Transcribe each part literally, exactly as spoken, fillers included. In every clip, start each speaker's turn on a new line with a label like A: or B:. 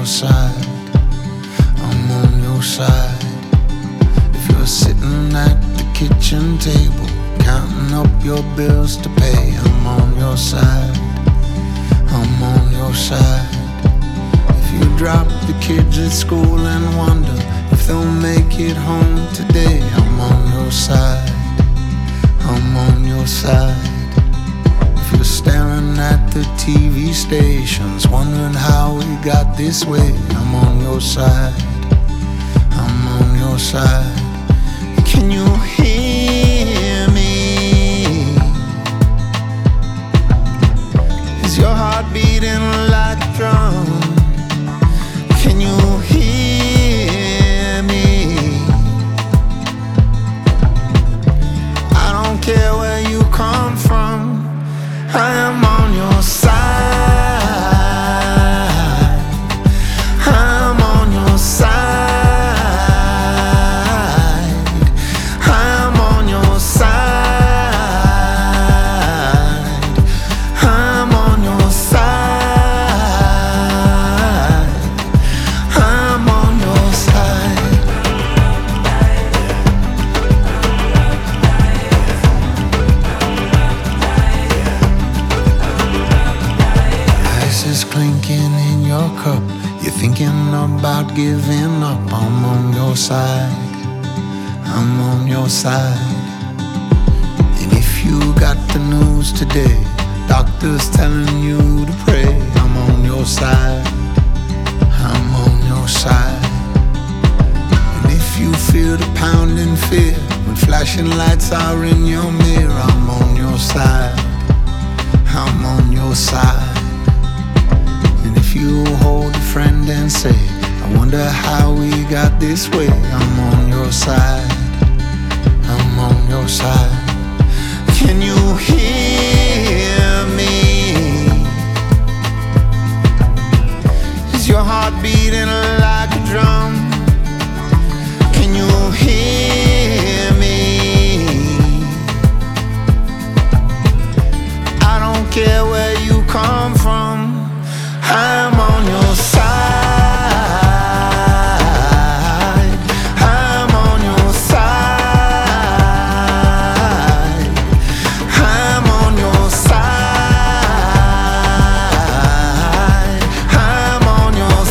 A: your side. I'm on your side. If you're sitting at the kitchen table, counting up your bills to pay, I'm on your side. I'm on your side. If you drop the kids at school and wonder if they'll make it home today, I'm on your side. I'm on your side. If you're staring at the T V stations, wondering how we got this way, I'm on your side. I'm on your side. Can you hear me? Is your heart beating like a drum? Can you hear me? I don't care where you come from, I am on your side. I'm on your side. I'm on your side. I'm on your side. I'm on your side. Ice is clinking in your cup. You're thinking about giving up. I'm on your side. I'm on your side. And if you got the news today, doctors telling you to pray, I'm on your side. I'm on your side. And if you feel the pounding fear when flashing lights are in your mirror, I'm on your side. I'm on your side. And if you hold a friend and say, I wonder how we got this way, I'm on your side. I'm on your side. Can you hear me? Is your heart beating like a drum? Can you hear me? I don't care where you come from, I'm on your side. I'm on your side. I'm on your side. I'm on your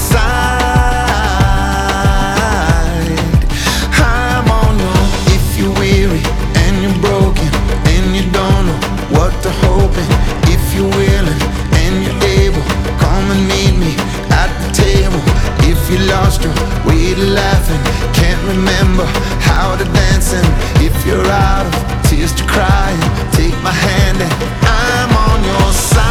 A: side. I'm on your. If you're weary and you're broken and you don't know what to hope in, if you're willing and you're able, come and meet me at the table. If you lost your way to laughing, can't remember how to dancing, if you're out of tears to crying, take my hand and I'm on your side.